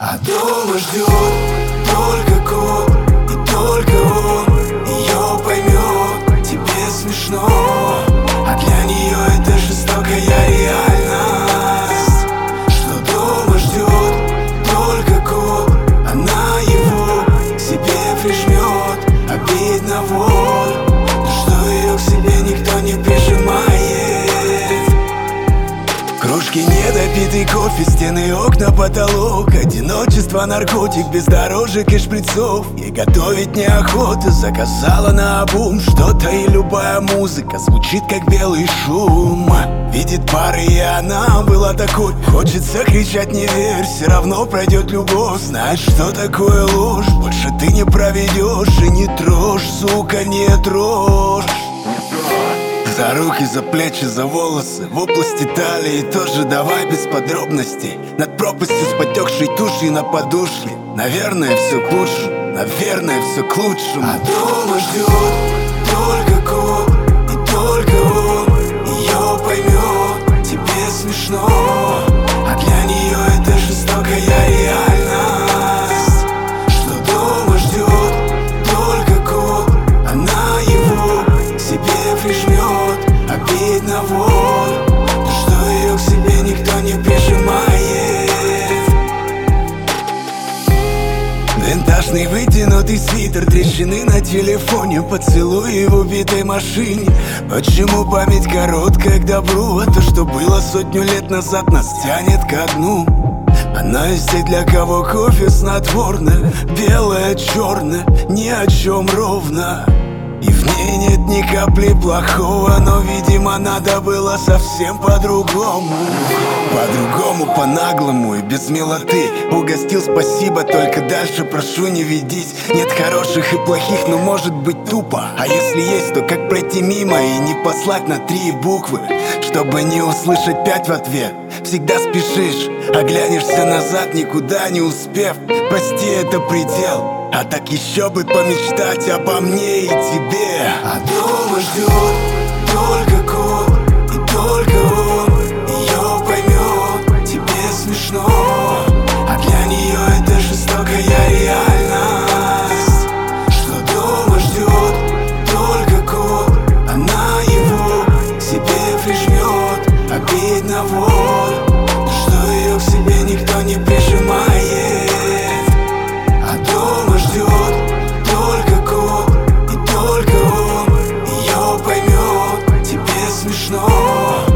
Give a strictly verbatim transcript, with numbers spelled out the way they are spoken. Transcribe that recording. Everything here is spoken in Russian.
А дома ждет только кот, и только он ее поймет. Тебе смешно, а для нее это жестокая реальность. Что дома ждет только кот, она его к себе прижмет. Обидно вот, что ее к себе никто не прижимает. Кружки, недопитый кофе, стены, окна, потолок. Одиночество, наркотик, бездорожек и шприцов. Ей готовить неохота, заказала наобум что-то, и любая музыка звучит как белый шум. Видит пары, и она была такой. Хочется кричать: не верь, все равно пройдет любовь. Знаешь, что такое ложь, больше ты не проведешь. И не трожь, сука, не трожь. За руки, за плечи, за волосы, в области талии тоже давай без подробностей. Над пропастью с потекшей тушей на подушке. Наверное, все к лучшему, наверное, все к лучшему. А дома ждет только кот, и только он ее поймет. Тебе смешно, а для нее это жестокая реальность. Что дома ждет только кот, она его к себе прижмет. Обидно вот, что ее к себе никто не прижимает. Винтажный вытянутый свитер, трещины на телефоне, поцелуи в убитой машине. Почему память короткая к добру? А то, что было сотню лет назад, нас тянет ко дну. Она из тех, для кого кофе снотворное, белое, черное, ни о чем ровно. И в ней нет ни капли плохого, но, видимо, надо было совсем по-другому. По-другому, по-наглому и без милоты. Угостил, спасибо, только дальше прошу не ведись. Нет хороших и плохих, но может быть тупо. А если есть, то как пройти мимо и не послать на три буквы, чтобы не услышать пять в ответ? Всегда спешишь, оглянешься назад, никуда не успев. Прости, это предел. А так еще бы помечтать обо мне и тебе. А дома ждет только кот, и только он ее поймет. Тебе смешно, а для нее это жестокая реальность. Что дома ждет только кот, она его к себе прижмет. Обидно вот, что ее к себе никто не прижимает. А дома ждет только кот, и только он ее поймет. Тебе смешно,